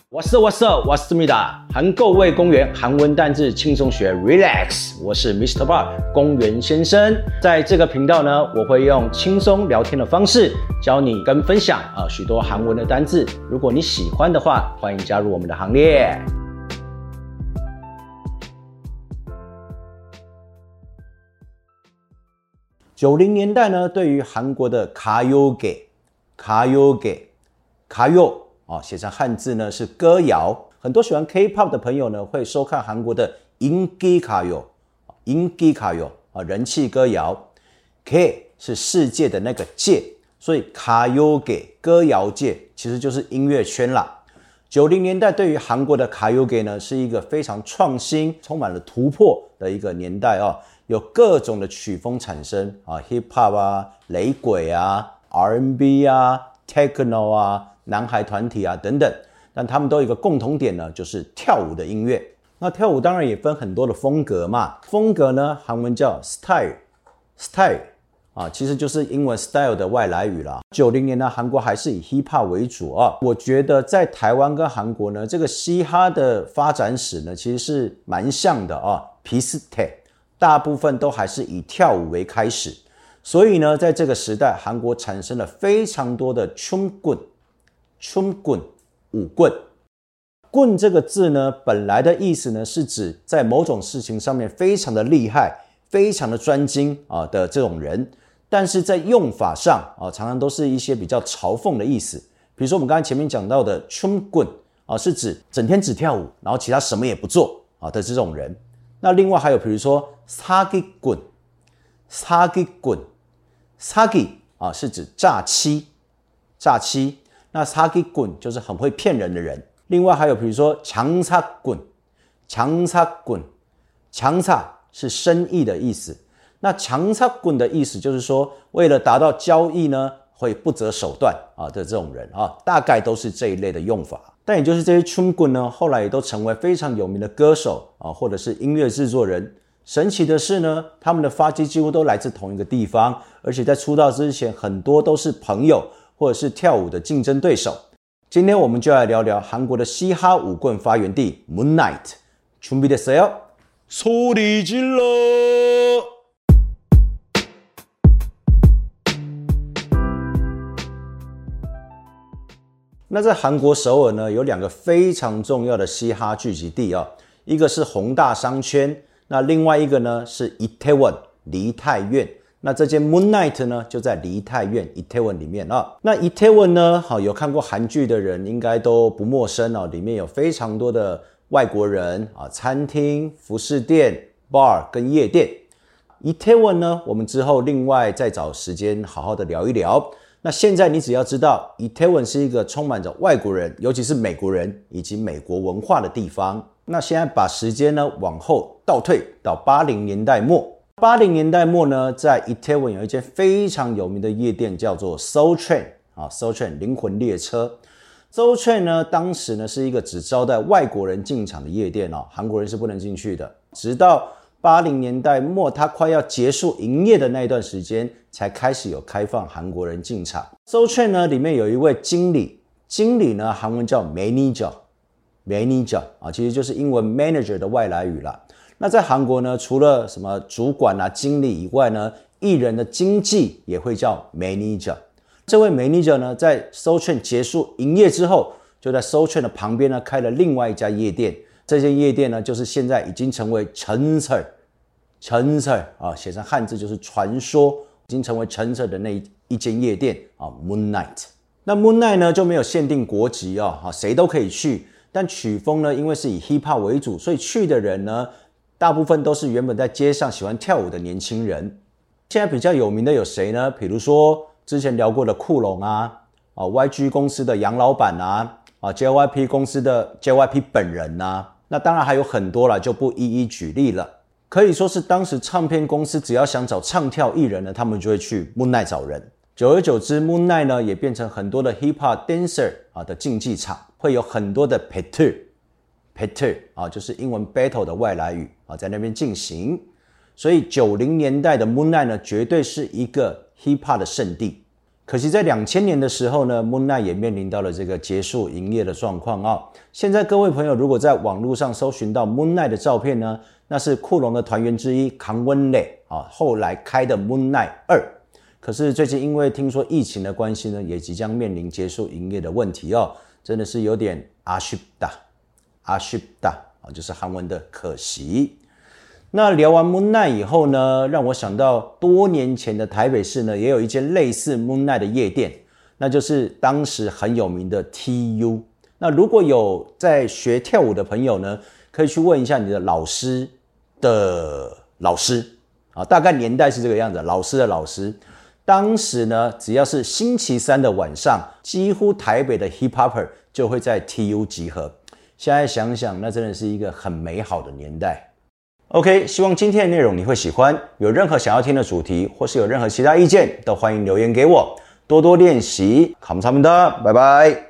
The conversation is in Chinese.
What's up? 我是思密达，韩购味公园韩文单字轻松学 Relax， 我是 Mr. Bar 公园先生。在这个频道呢，我会用轻松聊天的方式教你跟分享许多韩文的单字。如果你喜欢的话，欢迎加入我们的行列。90年代呢，对于韩国的가요계写成汉字呢是歌谣。很多喜欢 K-pop 的朋友呢会收看韩国的인기 가요，人气歌谣。K 是世界的那个界，所以가요계歌谣界其实就是音乐圈啦。90年代对于韩国的가요계呢是一个非常创新、充满了突破的一个年代有各种的曲风产生，hip hop 啊、雷鬼啊、R&B 啊、techno 啊、男孩团体啊等等，但他们都有一个共同点呢，就是跳舞的音乐。那跳舞当然也分很多的风格嘛，风格呢韩文叫 style 其实就是英文 style 的外来语啦。90年呢，韩国还是以 hip hop 为主我觉得在台湾跟韩国呢，这个嘻哈的发展史呢，其实是蛮像的비슷해，大部分都还是以跳舞为开始。所以呢，在这个时代，韩国产生了非常多的춤꾼舞棍。棍这个字呢，本来的意思呢是指在某种事情上面非常的厉害、非常的专精的这种人，但是在用法上常常都是一些比较嘲讽的意思。比如说我们刚才前面讲到的춤꾼是指整天只跳舞，然后其他什么也不做的这种人。那另外还有比如说사기꾼是指诈欺。那사기꾼就是很会骗人的人。另外还有比如说장사꾼是生意的意思。那장사꾼的意思就是说，为了达到交易呢，会不择手段的这种人大概都是这一类的用法。但也就是这些춤꾼呢，后来也都成为非常有名的歌手或者是音乐制作人。神奇的是呢，他们的发迹几乎都来自同一个地方，而且在出道之前，很多都是朋友或者是跳舞的竞争对手。今天我们就来聊聊韩国的嘻哈舞棍发源地 Moonlight。 준비됐어요? 소리 질러!那在韩国首尔呢，有两个非常重要的嘻哈聚集地一个是弘大商圈，那另外一个呢是이태원梨泰院。那这间 Moonlight 呢就在梨泰院이태원里面那이태원呢有看过韩剧的人应该都不陌生里面有非常多的外国人餐厅、服饰店、bar 跟夜店。이태원呢我们之后另外再找时间好好的聊一聊。那现在你只要知道이태원是一个充满着外国人，尤其是美国人以及美国文化的地方。那现在把时间呢往后倒退到80年代末。80年代末呢，在이태원有一间非常有名的夜店叫做 Soul Train，Soul Train 灵魂列车。Soul Train 呢，当时呢是一个只招待外国人进场的夜店韩国人是不能进去的。直到80年代末，它快要結束营業的那一段時間，才開始有開放韓國人進場。Soul Train 呢，裡面有一位經理，經理呢，韓文叫 manager 其實就是英文 manager 的外來語啦。那在韓國呢，除了什麼主管經理以外呢，藝人的經紀也會叫 manager。這位 manager 呢，在 Soul Train 結束營業之後，就在 Soul Train 的旁邊呢，開了另外一家夜店。這間夜店呢，就是現在已經成為陳扯寫成漢字就是傳說，已經成為陳扯的那一間夜店Moonlight。那 Moonlight 呢就沒有限定國籍誰都可以去，但曲風呢，因為是以 hip hop 為主，所以去的人呢，大部分都是原本在街上喜歡跳舞的年輕人。現在比較有名的有誰呢？比如說之前聊過的酷龍YG 公司的楊老闆JYP 公司的 JYP 本人那當然還有很多啦，就不一一舉例了。可以說是當時唱片公司只要想找唱跳藝人呢，他們就會去 Moonlight 找人。久而久之 Moonlight 呢也變成很多的 hip hop dancer 的競技場，會有很多的 battle 就是英文 battle 的外來語在那邊進行。所以90年代的 Moonlight 呢絕對是一個 hip hop 的聖地。 可惜在2000年的时候呢 Moon Knight 也面临到了这个结束营业的状况啊。现在各位朋友如果在网络上搜寻到 Moon Knight 的照片呢，那是酷龙的团员之一康温磊后来开的 Moon Knight 2。可是最近因为听说疫情的关系呢，也即将面临结束营业的问题真的是有点아쉽다就是韩文的可惜。那聊完 Moon Knight 以后呢，让我想到多年前的台北市呢，也有一间类似 Moon Knight 的夜店，那就是当时很有名的 TU。那如果有在学跳舞的朋友呢，可以去问一下你的老师的老师大概年代是这个样子，老师的老师。当时呢，只要是星期三的晚上，几乎台北的 Hip Hopper 就会在 TU 集合。现在想想，那真的是一个很美好的年代。OK， 希望今天的内容你会喜欢。有任何想要听的主题，或是有任何其他意见，都欢迎留言给我。多多练习，감사합니다，拜拜。